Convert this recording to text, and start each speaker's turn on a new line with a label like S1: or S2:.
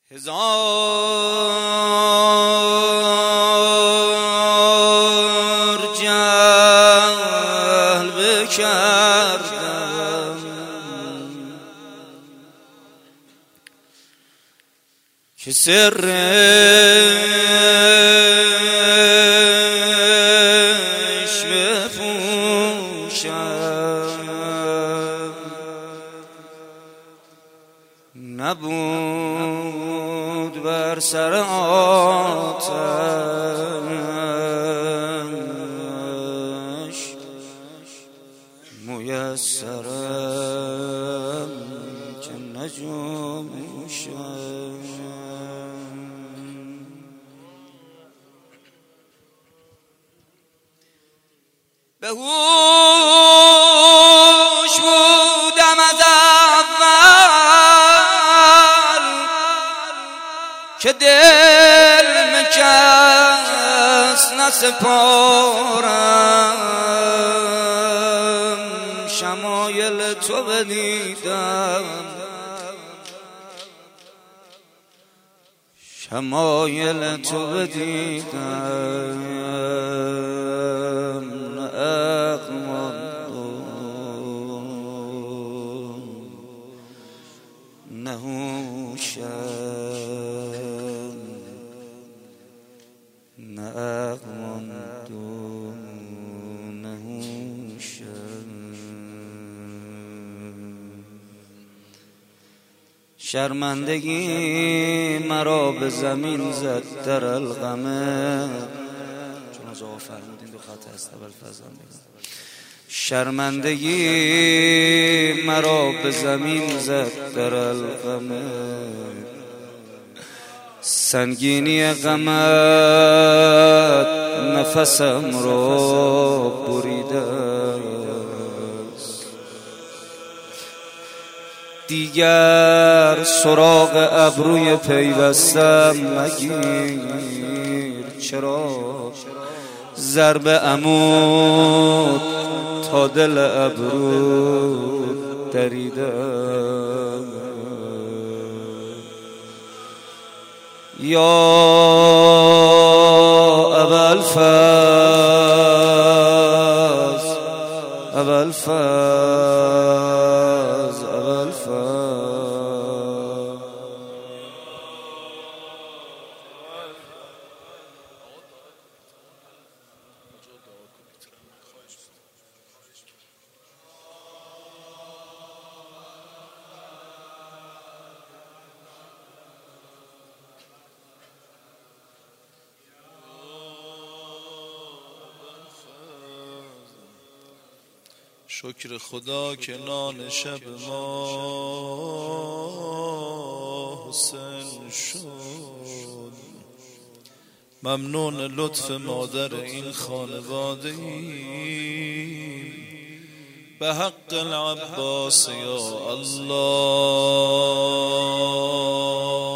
S1: هزار جلب کردم که سرش بپوشم، نبود بر سر آتش میسرم که نجوشم. به هوش بودم از اول که دل مکس نسپارم، شمایل تو بدیدم، شمایل تو بدیدم، نه عقل نه هوشم، نه عقل نه هوشم. شرمندگی مرا به زمین زد در القمه، چون از آقا فرمودین دو خط هست اول فضل بگم. شرمندگی مرا به زمین زد در القمه، سنگینی غمت نفسم را بریده است، دیگر سراغ ابروی پیوستم مگیر، چرا ضرب عمود تا دل ابرو دریده، یا ابوالفضل ابوالفضل ابوالفضل.
S2: شکر خدا که نان شب ما حسین شد، ممنون لطف مادر این خانواده ای، به حق العباس یا الله.